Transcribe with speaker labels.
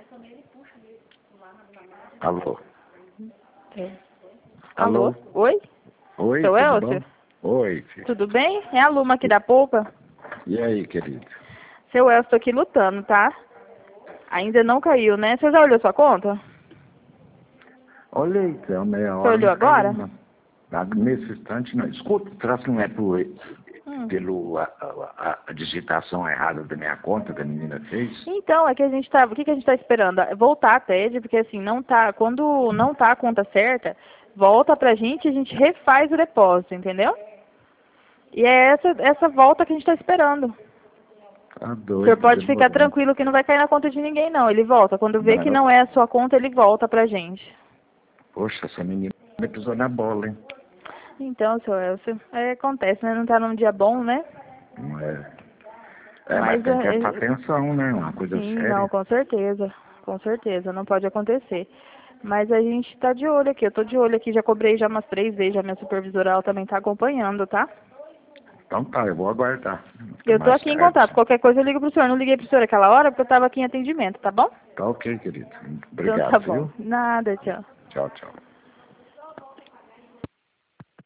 Speaker 1: Alô?
Speaker 2: É.
Speaker 1: Alô?
Speaker 2: Alô? Oi?
Speaker 1: Oi,
Speaker 2: Seu
Speaker 1: tudo
Speaker 2: Elcio?
Speaker 1: bom? Oi, filho.
Speaker 2: Tudo bem? É a Luma aqui da Polpa.
Speaker 1: E aí, querido?
Speaker 2: Seu Elcio, tô aqui lutando, tá? Ainda não caiu, né? Você já olhou sua conta?
Speaker 1: Olhei, então, meia
Speaker 2: Você
Speaker 1: hora
Speaker 2: olhou
Speaker 1: não caiu,
Speaker 2: agora?
Speaker 1: não. Nesse instante, não. Escuta, será que não é pelo a digitação errada da minha conta que a menina fez?
Speaker 2: Então, é que a gente tá... O que a gente tá esperando? Voltar a TED, porque assim, não tá... Quando não tá a conta certa, volta pra gente e a gente refaz o depósito, entendeu? E é essa volta que a gente tá esperando.
Speaker 1: Tá
Speaker 2: O senhor
Speaker 1: doido,
Speaker 2: pode ficar
Speaker 1: demorando.
Speaker 2: tranquilo que não vai cair na conta de ninguém, não. Ele volta. Quando vê que
Speaker 1: Não,
Speaker 2: não é a sua conta, ele volta pra gente.
Speaker 1: poxa, essa menina me pisou na bola, hein?
Speaker 2: Então, seu Elcio, acontece, né? Não tá num dia bom, né?
Speaker 1: Não é. É, mas
Speaker 2: Mas,
Speaker 1: tem que prestar atenção, né? Uma coisa
Speaker 2: sim, não,
Speaker 1: séria.
Speaker 2: com certeza. Com certeza, não pode acontecer. Mas a gente tá de olho aqui. Eu tô de olho aqui, já cobrei já umas 3 vezes. A minha supervisora, ela também tá acompanhando, tá?
Speaker 1: Então tá, eu vou aguardar.
Speaker 2: Eu tô
Speaker 1: Mais
Speaker 2: aqui em contato.
Speaker 1: tarde.
Speaker 2: Qualquer coisa eu ligo pro senhor. Não liguei pro senhor aquela hora porque eu tava aqui em atendimento, tá bom?
Speaker 1: Tá ok, querido.
Speaker 2: Então tá
Speaker 1: Obrigado,
Speaker 2: bom.
Speaker 1: viu?
Speaker 2: Nada, tchau.
Speaker 1: Tchau, tchau.